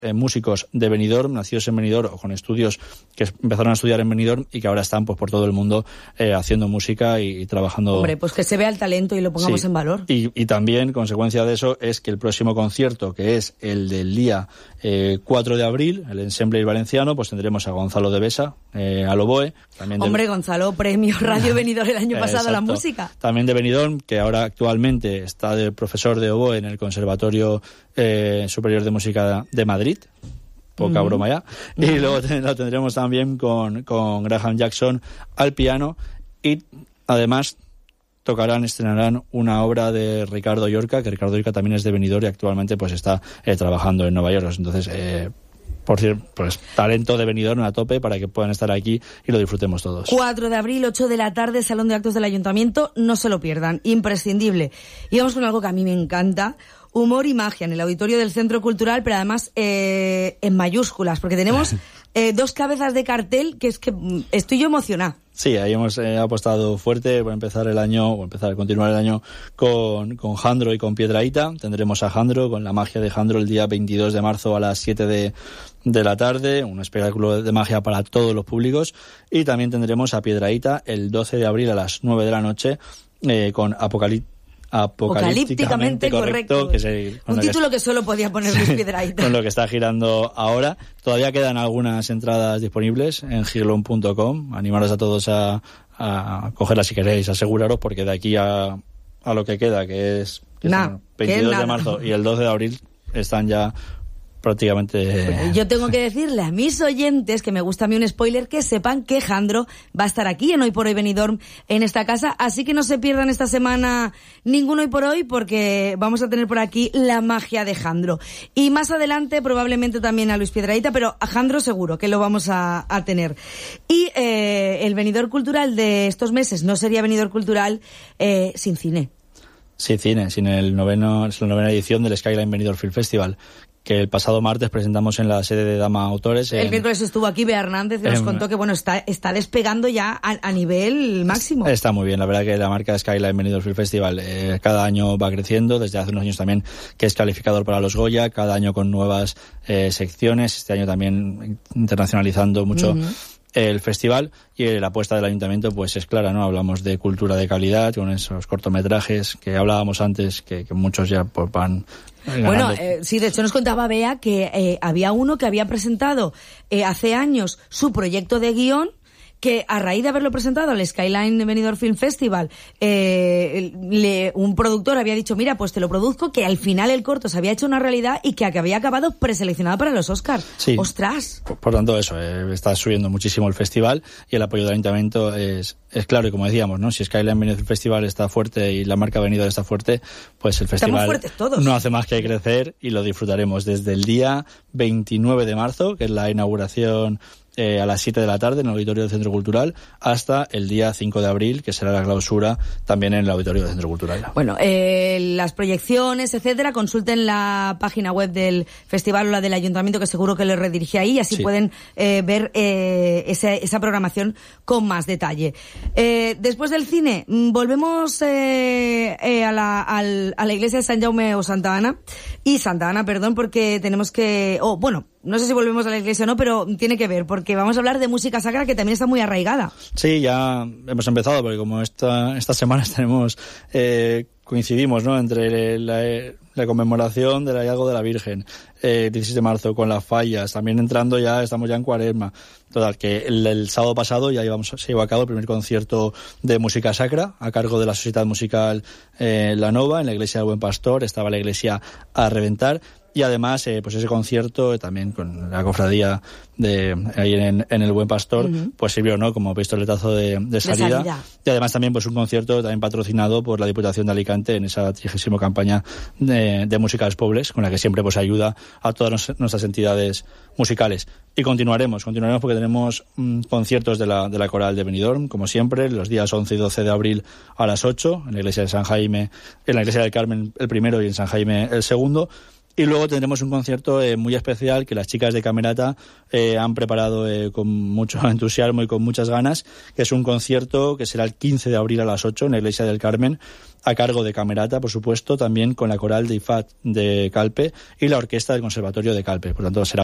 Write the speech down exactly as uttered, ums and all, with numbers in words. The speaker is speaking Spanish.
eh, músicos de Benidorm, nacidos en Benidorm o con estudios que empezaron a estudiar en Benidorm y que ahora están pues por todo el mundo eh, haciendo música y, y trabajando. Hombre, pues que se vea el talento y lo pongamos sí. en valor. Y, y también, consecuencia de eso, es que el próximo concierto, que es el del día eh, cuatro de abril, el Ensemble Valenciano, pues tendremos a Gonzalo de Besa, eh, al oboe. También Hombre, de... Gonzalo, premio Radio Benidorm el año pasado a la Exacto. música. También de Benidorm, que ahora actualmente está de profesor de oboe en el Conservatorio eh, Superior de Música de Madrid. Poca uh-huh. broma ya. Uh-huh. Y luego ten, lo tendremos también con, con Graham Jackson al piano y además tocarán, estrenarán una obra de Ricardo Llorca, que Ricardo Llorca también es de Benidorm y actualmente pues está eh, trabajando en Nueva York. Entonces, eh, por cierto, pues talento de Benidorm a tope para que puedan estar aquí y lo disfrutemos todos. cuatro de abril, ocho de la tarde, Salón de Actos del Ayuntamiento, no se lo pierdan, imprescindible. Y vamos con algo que a mí me encanta. Humor y magia en el auditorio del Centro Cultural, pero además eh, en mayúsculas, porque tenemos eh, dos cabezas de cartel que es que estoy yo emocionada. Sí, ahí hemos eh, apostado fuerte por empezar el año, o empezar a continuar el año con, con Jandro y con Piedrahíta. Tendremos a Jandro con la magia de Jandro el día veintidós de marzo a las siete de, de la tarde, un espectáculo de magia para todos los públicos. Y también tendremos a Piedrahíta el doce de abril a las nueve de la noche eh, con Apocalipsis. Apocalípticamente correcto, correcto. Que se, un título que, que solo podía poner Luis Piedrahíta. Con lo que está girando ahora. Todavía quedan algunas entradas disponibles en giglón punto com. Animaros a todos a, a cogerlas si queréis, aseguraros, porque de aquí a, a lo que queda, que es, que nah, es el veintidós de marzo y el doce de abril, están ya prácticamente... Yo tengo que decirle a mis oyentes, que me gusta a mí un spoiler, que sepan que Jandro va a estar aquí en Hoy por Hoy Benidorm en esta casa, así que no se pierdan esta semana ningún Hoy por Hoy, porque vamos a tener por aquí la magia de Jandro. Y más adelante probablemente también a Luis Piedrahíta, pero a Jandro seguro que lo vamos a, a tener. Y eh, el Benidorm Cultural de estos meses no sería Benidorm Cultural eh, sin cine. Sin cine, sin el noveno, la novena edición del Skyline Benidorm Film Festival, que el pasado martes presentamos en la sede de Dama Autores. El en, miércoles estuvo aquí Bea Hernández, que en, nos contó que bueno está está despegando ya a, a nivel máximo. Está muy bien, la verdad que la marca Skyline Benidorm Film Festival eh, cada año va creciendo, desde hace unos años también que es calificador para los Goya, cada año con nuevas eh, secciones, este año también internacionalizando mucho uh-huh. el festival, y la apuesta del ayuntamiento pues es clara, ¿no? Hablamos de cultura de calidad con esos cortometrajes que hablábamos antes, que, que muchos ya pues, van ganando. Bueno, eh, sí, de hecho nos contaba Bea que eh, había uno que había presentado eh, hace años su proyecto de guión, que a raíz de haberlo presentado al Skyline Benidorm Film Festival, eh, le, un productor había dicho, mira, pues te lo produzco, que al final el corto se había hecho una realidad y que había acabado preseleccionado para los Oscars. Sí. ¡Ostras! Por, por tanto, eso, eh, está subiendo muchísimo el festival y el apoyo del ayuntamiento es, es claro, y como decíamos, ¿no? Si Skyline Benidorm Film Festival está fuerte y la marca Benidorm está fuerte, pues el festival todos. no hace más que crecer y lo disfrutaremos desde el día veintinueve de marzo, que es la inauguración Eh, a las siete de la tarde en el auditorio del Centro Cultural, hasta el día cinco de abril, que será la clausura también en el auditorio del Centro Cultural. Bueno, eh, las proyecciones, etcétera, consulten la página web del festival o la del ayuntamiento, que seguro que les redirige ahí, y así sí. pueden eh, ver eh, esa, esa programación con más detalle. Eh, después del cine, volvemos eh, eh, a, la, al, a la iglesia de San Jaume o Santa Ana, y Santa Ana, perdón, porque tenemos que... Oh, bueno, no sé si volvemos a la iglesia o no, pero tiene que ver, porque vamos a hablar de música sacra, que también está muy arraigada. Sí, ya hemos empezado, porque como esta, estas semanas tenemos, eh, coincidimos, ¿no?, entre la, la conmemoración del hallazgo de la Virgen, eh, dieciséis de marzo, con las fallas, también entrando ya, estamos ya en Cuaresma. Total, que el, el sábado pasado ya íbamos, se llevó a cabo el primer concierto de música sacra, a cargo de la Sociedad Musical eh, La Nova, en la iglesia del Buen Pastor. Estaba la iglesia a reventar. Y además, eh, pues ese concierto, también con la cofradía de ahí en, en el Buen Pastor, uh-huh. pues sirvió, ¿no?, como pistoletazo de, de, salida. de salida. Y además también, pues un concierto también patrocinado por la Diputación de Alicante en esa trigésima campaña de, de Música als Pobles, con la que siempre pues ayuda a todas nos, nuestras entidades musicales. Y continuaremos, continuaremos porque tenemos mm, conciertos de la, de la Coral de Benidorm, como siempre, los días once y doce de abril a las ocho, en la iglesia de San Jaime, en la iglesia del Carmen el primero y en San Jaime el segundo. Y luego tendremos un concierto eh, muy especial que las chicas de Camerata eh, han preparado eh, con mucho entusiasmo y con muchas ganas, que es un concierto que será el quince de abril a las ocho en la Iglesia del Carmen, a cargo de Camerata, por supuesto, también con la coral de I F A T de Calpe y la orquesta del Conservatorio de Calpe. Por lo tanto, será